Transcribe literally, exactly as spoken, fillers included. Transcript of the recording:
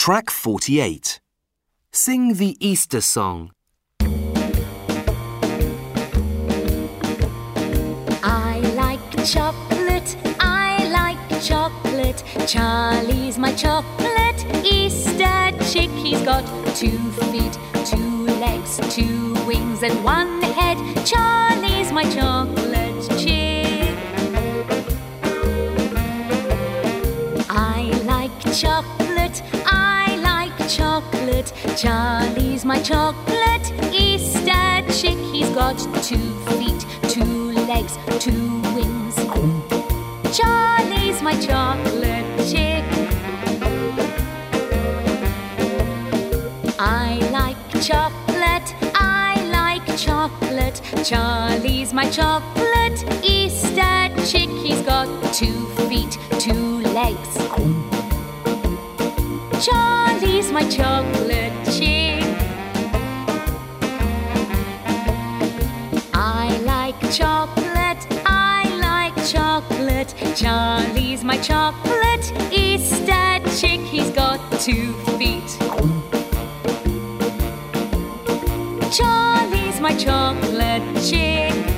Track forty-eight. Sing the Easter song. I like chocolate, I like chocolate. Charlie's my chocolate Easter chick. He's got two feet, two legs, two wings and one head. Charlie's my chocolate chick. I like chocolate, I like chocolate. Charlie's my chocolate Easter chick. He's got two feet, two legs, two wings. Charlie's my chocolate chick. I like chocolate, I like chocolate. Charlie's my chocolate Easter chick. He's got two feet, two legs. Charlie's my chocolate chick. I like chocolate, I like chocolate. Charlie's my chocolate Easter chick. He's got two feet. Charlie's my chocolate chick.